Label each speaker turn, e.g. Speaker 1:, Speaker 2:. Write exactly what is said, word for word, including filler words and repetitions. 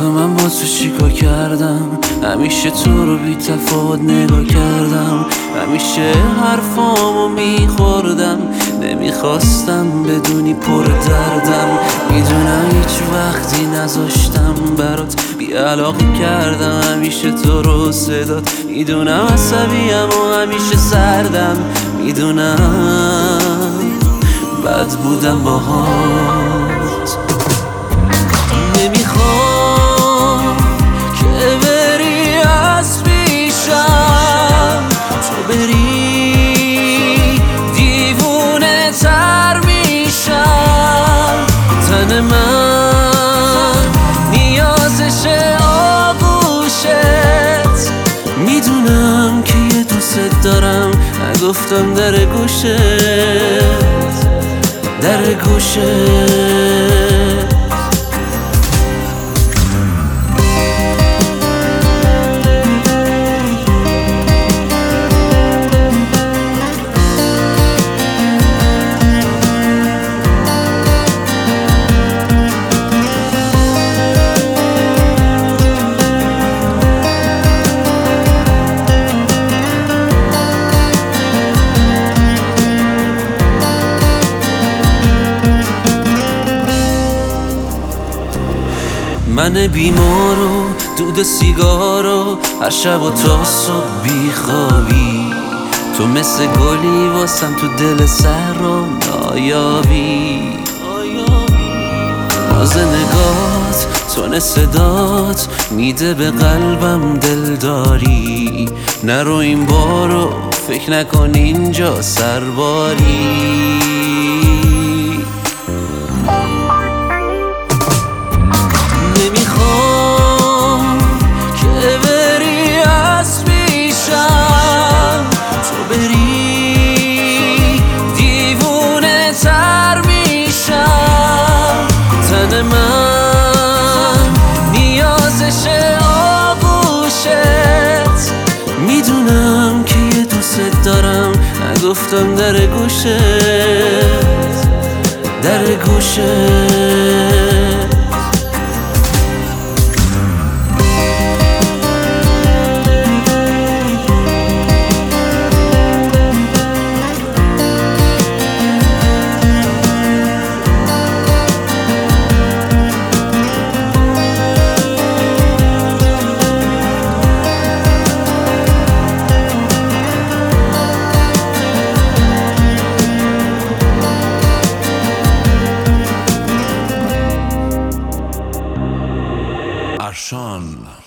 Speaker 1: آخه من با تو چیکار کردم؟ همیشه تو رو بی تفاوت نگاه کردم، همیشه حرفامو میخوردم، نمیخواستم بدونی پر دردم. میدونم هیچ وقتی نذاشتم برات بی علاقه کردم، همیشه تو رو صدات میدونم، عصبیم و همیشه سردم، میدونم بد بودم باهات. نمیخوام که بری از پیشم، تو بری دیوونه تر میشم. تن من نیازش آغوشت، میدونم که یه دوست دارم، نگفتم در گوشت، در گوشت. من بیمارو دود سیگارو هر شب و تا صبح بیخوابی، تو مثل گلی واسم تو دل سر رو نایابی. ناز نگات تون صدات میده به قلبم دلداری، نرو این بارو فکر نکن اینجا سرباری. نمیخوام که بری از پیشم، تو بری دیوونه تر میشم. تن من نیازش آغوشت، میدونم که یه دوست دارم، نگفتم در گوشت، در گوشت.
Speaker 2: Arshan.